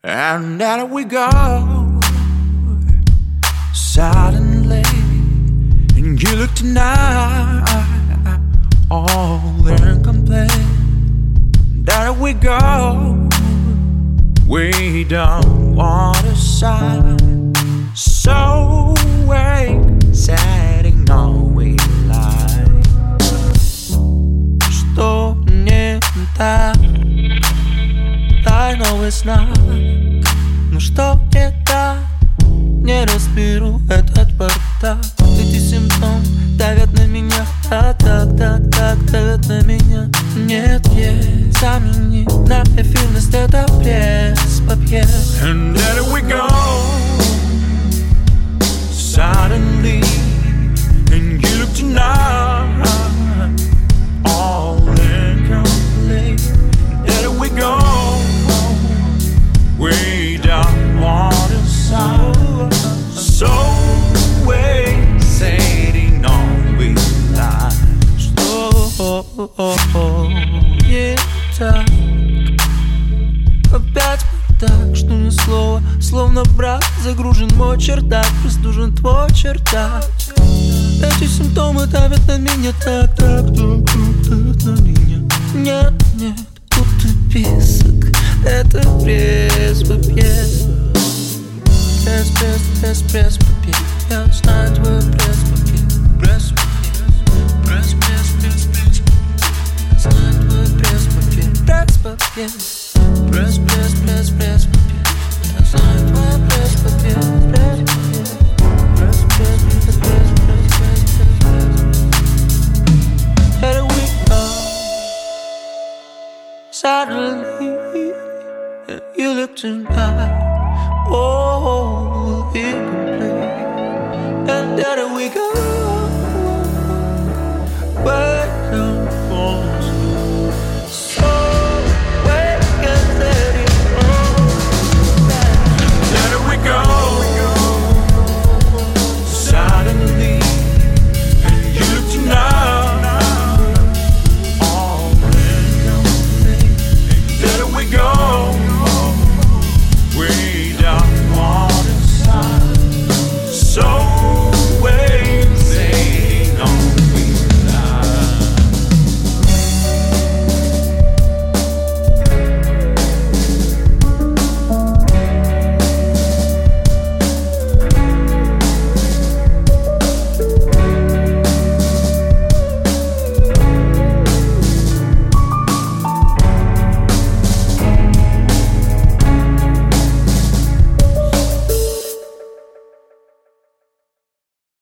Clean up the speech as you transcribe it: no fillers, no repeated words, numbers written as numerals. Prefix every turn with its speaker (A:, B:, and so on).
A: And there we go, suddenly, and you look tonight, all incomplete. There we go, we don't want to sign. So wait, setting all we like. Что не так? I know it's not. Ну что не так? Не разберу этот бардак. Эти симптомы давят на меня. Так давят на меня. Нет, замени на эфирность. Это пресс-папье. And there we go, suddenly, and you look tonight, all incomplete. There we go, we don't want to sound. So waiting on we lie. Что не так? Опять так, что ни слова. Словно брак, загружен мой чердак, простужен твой чердак. Эти симптомы давят на меня. Так давят на меня. Нет, тут писок. Это пресс-папье. Пресс-папье. Я знаю твой пресс-папье. Пресс-папье. Знаю твой пресс-папье. Пресс-папье. Пресс-папье. Я знаю твой пресс-папье. Here we go, suddenly, you look tonight, all incomplete.